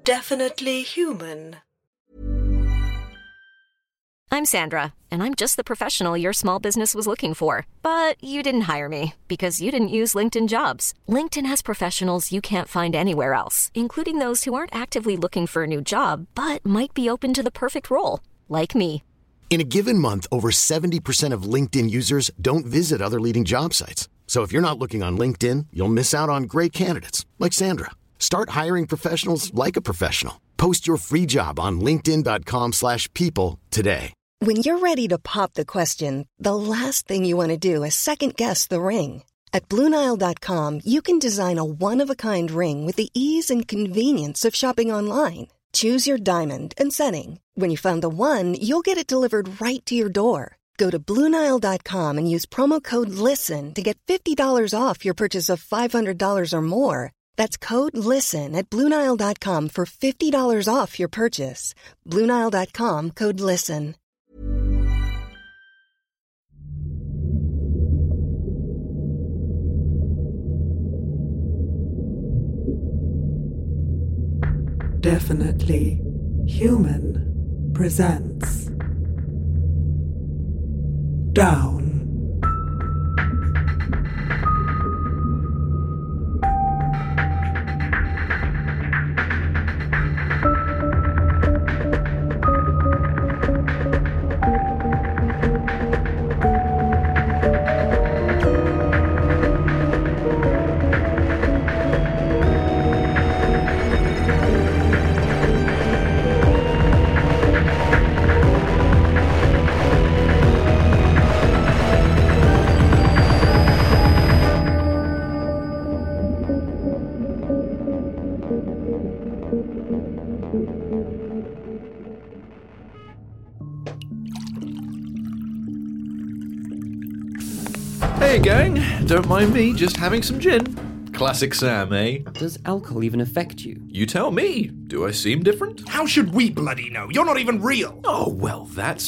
Definitely human. I'm Sandra, and I'm just the professional your small business was looking for. But you didn't hire me because you didn't use LinkedIn Jobs. LinkedIn has professionals you can't find anywhere else, including those who aren't actively looking for a new job, but might be open to the perfect role, like me. In a given month, over 70% of LinkedIn users don't visit other leading job sites. So if you're not looking on LinkedIn, you'll miss out on great candidates like Sandra. Start hiring professionals like a professional. Post your free job on linkedin.com/people today. When you're ready to pop the question, the last thing you want to do is second-guess the ring. At BlueNile.com, you can design a one-of-a-kind ring with the ease and convenience of shopping online. Choose your diamond and setting. When you find the one, you'll get it delivered right to your door. Go to BlueNile.com and use promo code LISTEN to get $50 off your purchase of $500 or more. That's code LISTEN at BlueNile.com for $50 off your purchase. BlueNile.com, code LISTEN. Definitely Human presents Down. Hey gang, don't mind me, just having some gin. Classic Sam, eh? Does alcohol even affect you? You tell me. Do I seem different? How should we bloody know? You're not even real! Oh, well, that's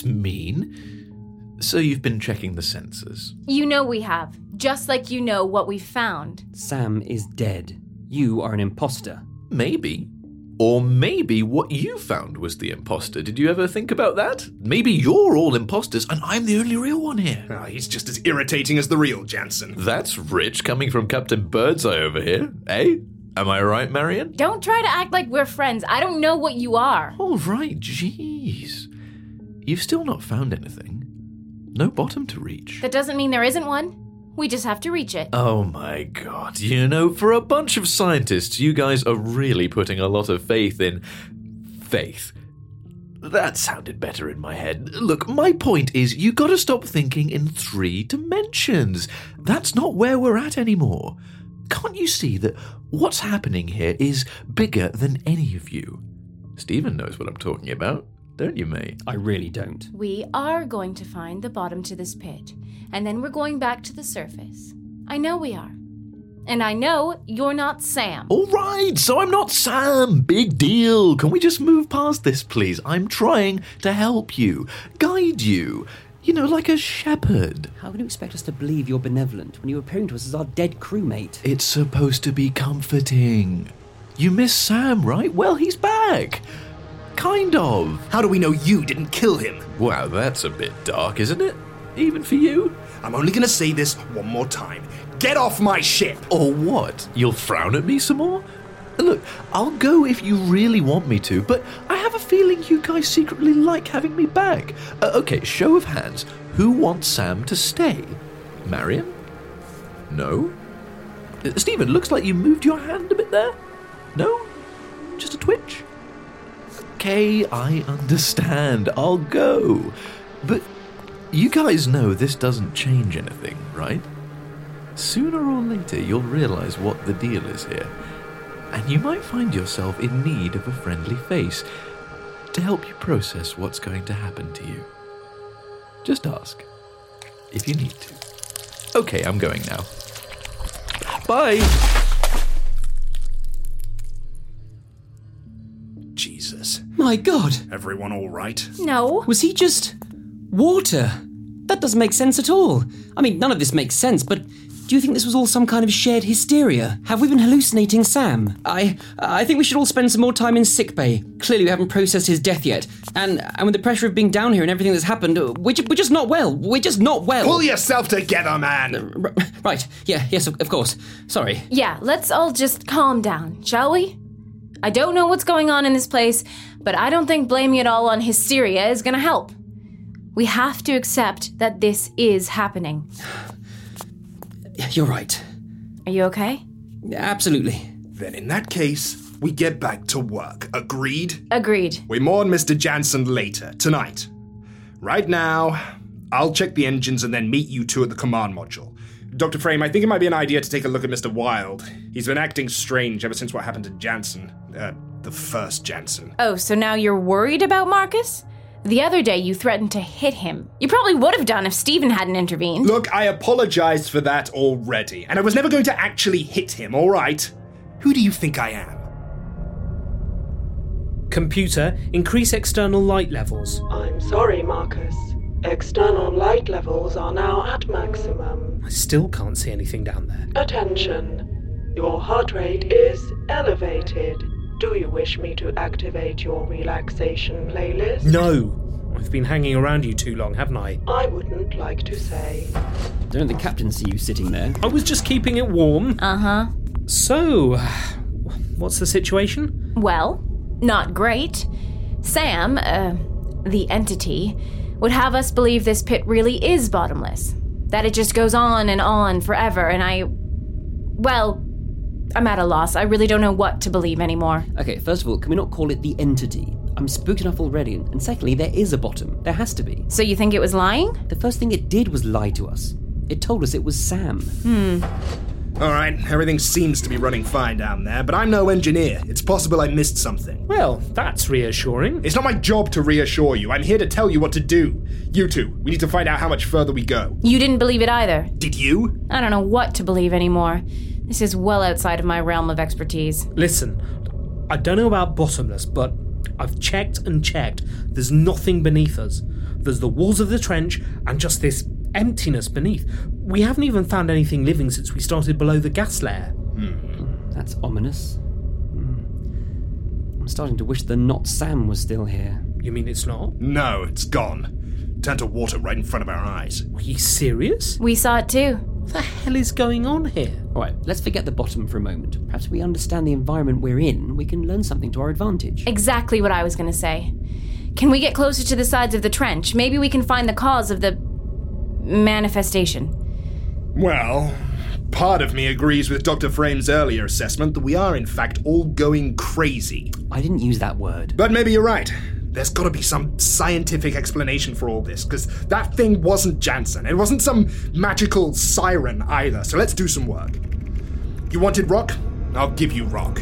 mean. So you've been checking the sensors? You know we have. Just like you know what we found. Sam is dead. You are an imposter. Maybe. Or maybe what you found was the imposter. Did you ever think about that? Maybe you're all imposters and I'm the only real one here. Oh, he's just as irritating as the real Jansen. That's rich coming from Captain Birdseye over here, eh? Am I right, Marion? Don't try to act like we're friends. I don't know what you are. All right, jeez. You've still not found anything. No bottom to reach. That doesn't mean there isn't one. We just have to reach it. Oh my god. You know, for a bunch of scientists, you guys are really putting a lot of faith in... faith. That sounded better in my head. Look, my point is you gotta stop thinking in 3 dimensions. That's not where we're at anymore. Can't you see that what's happening here is bigger than any of you? Stephen knows what I'm talking about, don't you, mate? I really don't. We are going to find the bottom to this pit, and then we're going back to the surface. I know we are. And I know you're not Sam. All right, so I'm not Sam. Big deal. Can we just move past this, please? I'm trying to help you, guide you. You know, like a shepherd. How can you expect us to believe you're benevolent when you're appearing to us as our dead crewmate? It's supposed to be comforting. You miss Sam, right? Well, he's back. Kind of. How do we know you didn't kill him? Wow, that's a bit dark, isn't it? Even for you? I'm only gonna say this one more time. Get off my ship! Or what? You'll frown at me some more? Look, I'll go if you really want me to, but I have a feeling you guys secretly like having me back. Okay, show of hands. Who wants Sam to stay? Marion? No? Stephen, looks like you moved your hand a bit there. No? Just a twitch? Okay, I understand. I'll go. But you guys know this doesn't change anything, right? Sooner or later, you'll realize what the deal is here. And you might find yourself in need of a friendly face to help you process what's going to happen to you. Just ask, if you need to. Okay, I'm going now. Bye! Jesus. My God! Everyone all right? No. Was he just... water? That doesn't make sense at all. I mean, none of this makes sense, but Do you think this was all some kind of shared hysteria? Have we been hallucinating Sam? I think we should all spend some more time in sickbay. Clearly we haven't processed his death yet. And with the pressure of being down here and everything that's happened, we're just not well. We're just not well. Pull yourself together, man! Right, yes, of course. Sorry. Yeah, let's all just calm down, shall we? I don't know what's going on in this place, but I don't think blaming it all on hysteria is gonna help. We have to accept that this is happening. You're right. Are you okay? Absolutely. Then in that case, we get back to work. Agreed? Agreed. We mourn Mr. Jansen later, tonight. Right now, I'll check the engines and then meet you two at the command module. Dr. Frame, I think it might be an idea to take a look at Mr. Wilde. He's been acting strange ever since what happened to Jansen. The first Jansen. Oh, so now you're worried about Marcus? The other day you threatened to hit him. You probably would have done if Stephen hadn't intervened. Look, I apologized for that already, and I was never going to actually hit him, all right? Who do you think I am? Computer, increase external light levels. I'm sorry, Marcus. External light levels are now at maximum. I still can't see anything down there. Attention. Your heart rate is elevated. Do you wish me to activate your relaxation playlist? No. I've been hanging around you too long, haven't I? I wouldn't like to say. Don't the captain see you sitting there? I was just keeping it warm. Uh-huh. So, what's the situation? Well, not great. Sam, the entity, would have us believe this pit really is bottomless. That it just goes on forever, and I'm at a loss. I really don't know what to believe anymore. Okay, first of all, can we not call it the entity? I'm spooked enough already, and secondly, there is a bottom. There has to be. So you think it was lying? The first thing it did was lie to us. It told us it was Sam. All right, everything seems to be running fine down there, but I'm no engineer. It's possible I missed something. Well, that's reassuring. It's not my job to reassure you. I'm here to tell you what to do. You two, we need to find out how much further we go. You didn't believe it either. Did you? I don't know what to believe anymore. This is well outside of my realm of expertise. Listen, I don't know about bottomless, but I've checked and checked. There's nothing beneath us. There's the walls of the trench and just this emptiness beneath. We haven't even found anything living since we started below the gas layer. That's ominous. I'm starting to wish the not Sam was still here. You mean it's not? No, it's gone. Turned to water right in front of our eyes. Are you serious? We saw it too. What the hell is going on here? All right, let's forget the bottom for a moment. Perhaps if we understand the environment we're in, we can learn something to our advantage. Exactly what I was going to say. Can we get closer to the sides of the trench? Maybe we can find the cause of the manifestation. Well, part of me agrees with Dr. Frame's earlier assessment that we are in fact all going crazy. I didn't use that word. But maybe you're right. There's got to be some scientific explanation for all this, because that thing wasn't Jansen. It wasn't some magical siren either, so let's do some work. You wanted rock? I'll give you rock.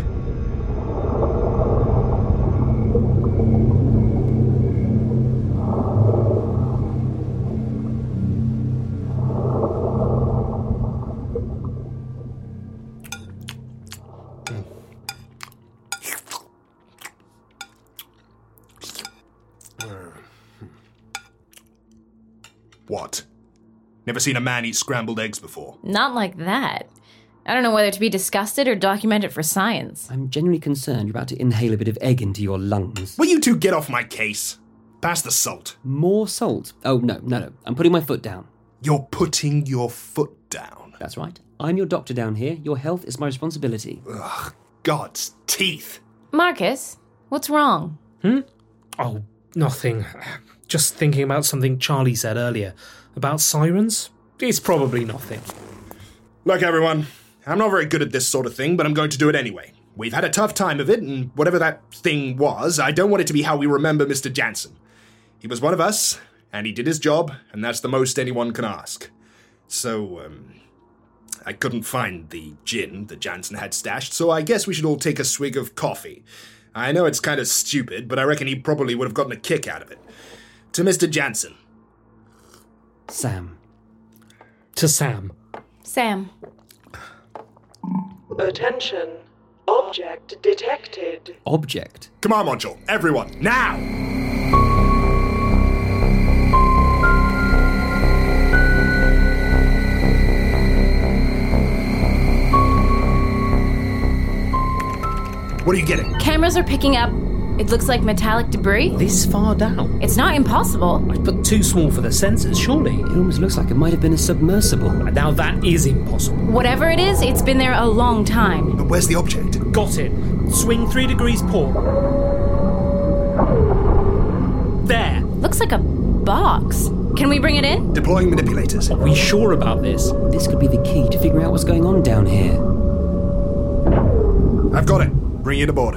What? Never seen a man eat scrambled eggs before? Not like that. I don't know whether to be disgusted or document it for science. I'm genuinely concerned you're about to inhale a bit of egg into your lungs. Will you two get off my case? Pass the salt. More salt? Oh, no. I'm putting my foot down. You're putting your foot down? That's right. I'm your doctor down here. Your health is my responsibility. Ugh, God's teeth. Marcus, what's wrong? Oh, nothing. Just thinking about something Charlie said earlier. About sirens? It's probably nothing. Look, everyone, I'm not very good at this sort of thing, but I'm going to do it anyway. We've had a tough time of it, and whatever that thing was, I don't want it to be how we remember Mr. Jansen. He was one of us, and he did his job, and that's the most anyone can ask. So, I couldn't find the gin that Jansen had stashed, so I guess we should all take a swig of coffee. I know it's kind of stupid, but I reckon he probably would have gotten a kick out of it. To Mr. Jansen. Sam. To Sam. Sam. Attention. Object detected. Object? Come on, Module. Everyone, now! What are you getting? Cameras are picking up, it looks like metallic debris. This far down? It's not impossible. But too small for the sensors, surely. It almost looks like it might have been a submersible. Now that is impossible. Whatever it is, it's been there a long time. But where's the object? Got it. Swing 3 degrees port. There. Looks like a box. Can we bring it in? Deploying manipulators. Are we sure about this? This could be the key to figuring out what's going on down here. I've got it. Bring it aboard.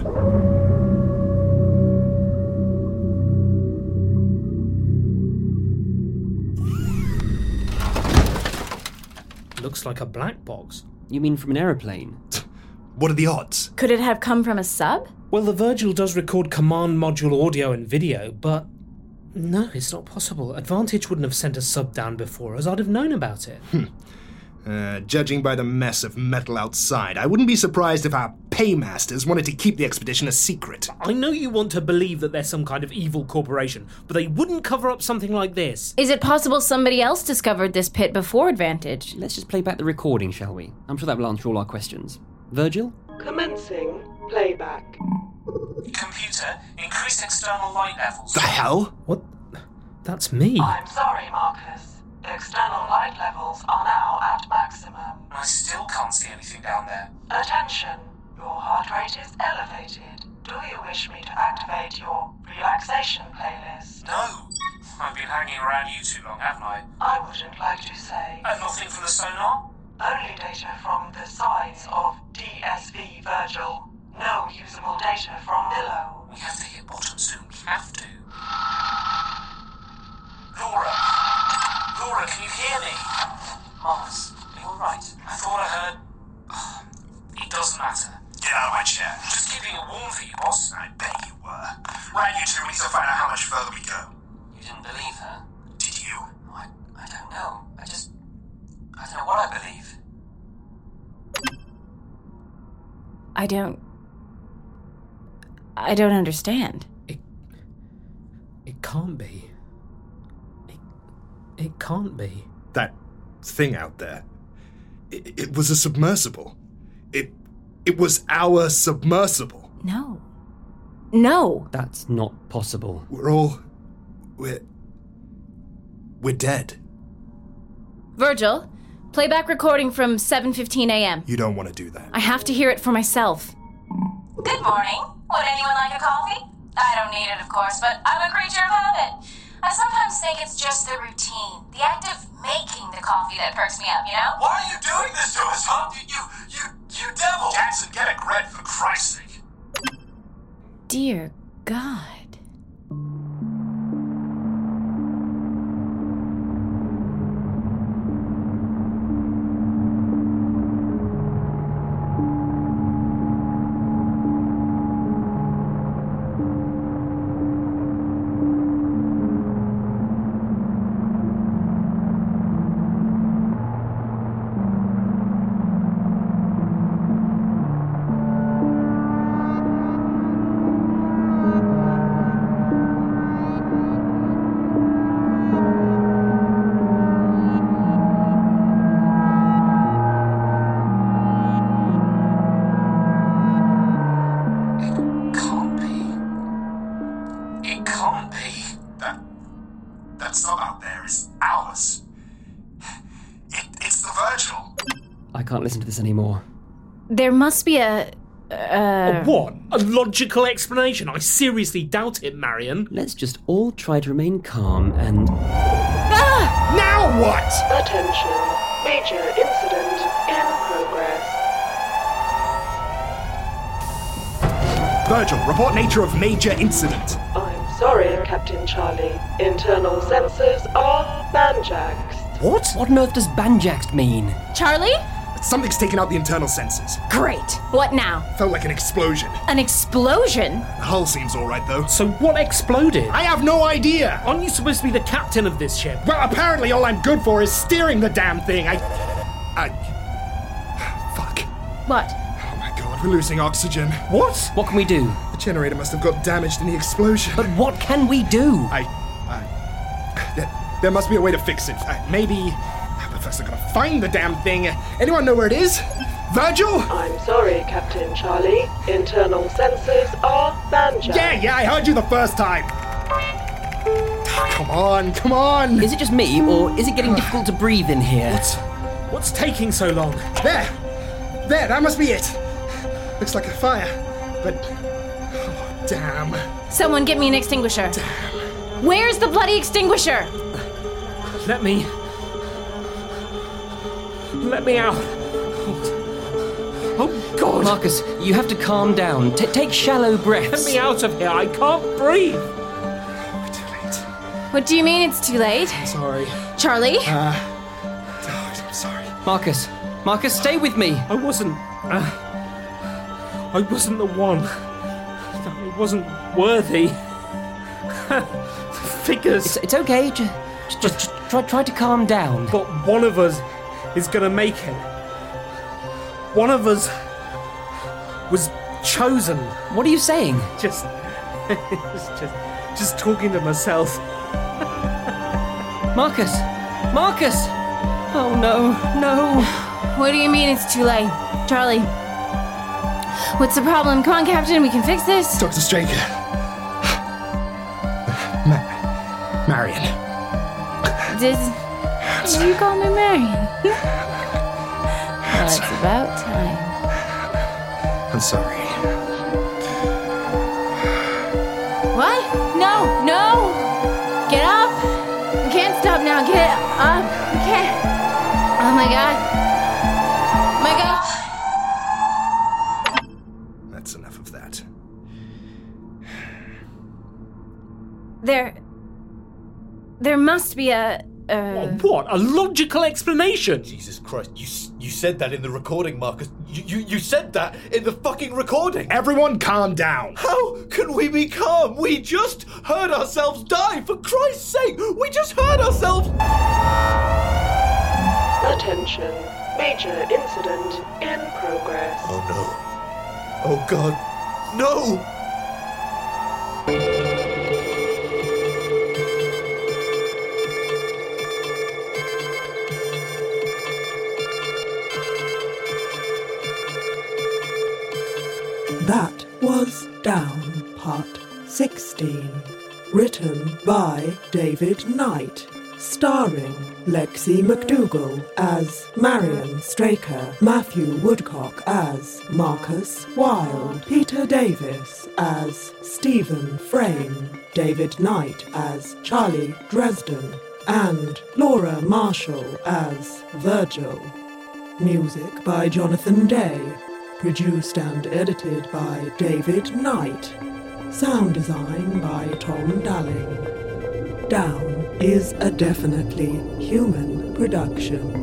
Looks like a black box. You mean from an aeroplane? What are the odds? Could it have come from a sub? Well, the Virgil does record command module audio and video, but no, it's not possible. Advantage wouldn't have sent a sub down before us. I'd have known about it. Judging by the mess of metal outside, I wouldn't be surprised if our paymasters wanted to keep the expedition a secret. I know you want to believe that they're some kind of evil corporation, but they wouldn't cover up something like this. Is it possible somebody else discovered this pit before Advantage? Let's just play back the recording, shall we? I'm sure that will answer all our questions. Virgil? Commencing playback. Computer, increase external light levels. The hell? What? That's me. I'm sorry, Marcus. External light levels are now at maximum. I still can't see anything down there. Attention, your heart rate is elevated. Do you wish me to activate your relaxation playlist? No. I've been hanging around you too long, haven't I? I wouldn't like to say. Nothing from the sonar? Only data from the sides of DSV Virgil. No usable data from below. We have to hit bottom soon. We have to. Laura! Laura, can you hear me? Mars, are you alright? I thought I heard... It doesn't matter. Get out of my chair. Just keeping it warm for you, boss. I bet you were. Right, you two, we need to find out how much further we go. You didn't believe her? Did you? I don't know. I don't know what I believe. I don't understand. It can't be. It can't be. That thing out there. It was a submersible. It was our submersible. No. No. That's not possible. We're dead. Virgil, playback recording from 7:15 a.m. You don't want to do that. I have to hear it for myself. Good morning. Would anyone like a coffee? I don't need it, of course, but I'm a creature of habit. I sometimes think it's just the routine, the act of making the coffee that perks me up, you know? Why are you doing this to us, huh? You devil! Jansen, get a grip, for Christ's sake. Dear God. Can't listen to this anymore. There must be a what? A logical explanation? I seriously doubt it, Marion. Let's just all try to remain calm and... Now what? Attention. Major incident in progress. Virgil, report nature of major incident. I'm sorry, Captain Charlie. Internal sensors are banjaxed. What? What on earth does banjaxed mean? Charlie? Something's taken out the internal sensors. Great. What now? Felt like an explosion. An explosion? The hull seems alright, though. So what exploded? I have no idea! Aren't you supposed to be the captain of this ship? Well, apparently all I'm good for is steering the damn thing. Fuck. What? Oh my god, we're losing oxygen. What? What can we do? The generator must have got damaged in the explosion. But what can we do? There must be a way to fix it. Maybe... Professor gotta find the damn thing. Anyone know where it is? Virgil? I'm sorry, Captain Charlie. Internal sensors are banja. Yeah, I heard you the first time. Come on. Is it just me, or is it getting difficult to breathe in here? What's taking so long? There, that must be it. Looks like a fire, but... Oh, damn. Someone get me an extinguisher. Where's the bloody extinguisher? Let me out. Oh, God. Marcus, you have to calm down. Take shallow breaths. Let me out of here. I can't breathe. We're too late. What do you mean it's too late? I'm sorry. Charlie? I'm sorry. Marcus, stay with me. I wasn't the one. I wasn't worthy. Figures. It's okay. Just try to calm down. But one of us is gonna make it. One of us was chosen. What are you saying? Just talking to myself. Marcus! Oh no. What do you mean it's too late? Charlie? What's the problem? Come on, Captain, we can fix this. Dr. Straker. Marion. Did you call me Marion? Well, it's about time. I'm sorry. What? No! Get up! You can't stop now. Get up. You can't. Oh my God. That's enough of that. There must be a... What? A logical explanation? Jesus Christ, you said that in the recording, Marcus. You said that in the fucking recording. Everyone calm down. How can we be calm? We just heard ourselves die, for Christ's sake! We just heard ourselves... Attention. Major incident in progress. Oh no. Oh God. No! That was Down, Part 16. Written by David Knight. Starring Lexi McDougall as Marion Straker, Matthew Woodcock as Marcus Wilde, Peter Davis as Stephen Frame, David Knight as Charlie Dresden, and Laura Marshall as Virgil. Music by Jonathan Day. Produced and edited by David Knight. Sound design by Tom Dalling. Down is a definitely human production.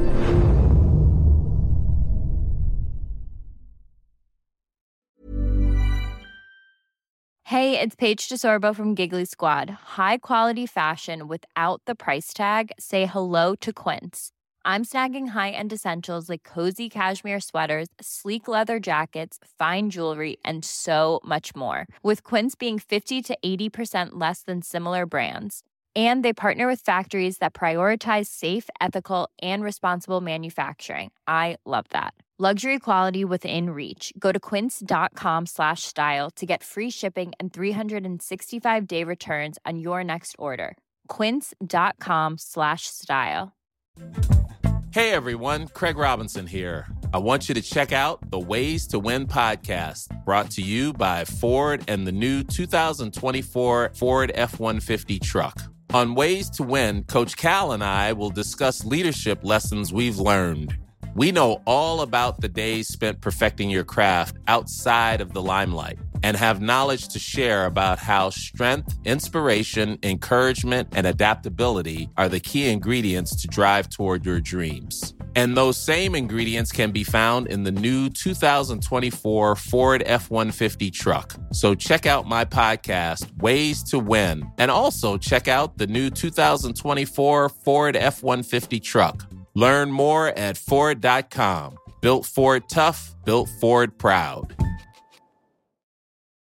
Hey, it's Paige DeSorbo from Giggly Squad. High quality fashion without the price tag. Say hello to Quince. I'm snagging high-end essentials like cozy cashmere sweaters, sleek leather jackets, fine jewelry, and so much more. With Quince being 50 to 80% less than similar brands. And they partner with factories that prioritize safe, ethical, and responsible manufacturing. I love that. Luxury quality within reach. Go to quince.com/style to get free shipping and 365-day returns on your next order. Quince.com/style. Hey everyone, Craig Robinson here. I want you to check out the Ways to Win podcast, brought to you by Ford and the new 2024 Ford F-150 truck. On Ways to Win, Coach Cal and I will discuss leadership lessons we've learned. We know all about the days spent perfecting your craft outside of the limelight and have knowledge to share about how strength, inspiration, encouragement, and adaptability are the key ingredients to drive toward your dreams. And those same ingredients can be found in the new 2024 Ford F-150 truck. So check out my podcast, Ways to Win, and also check out the new 2024 Ford F-150 truck. Learn more at Ford.com. Built Ford tough, built Ford proud.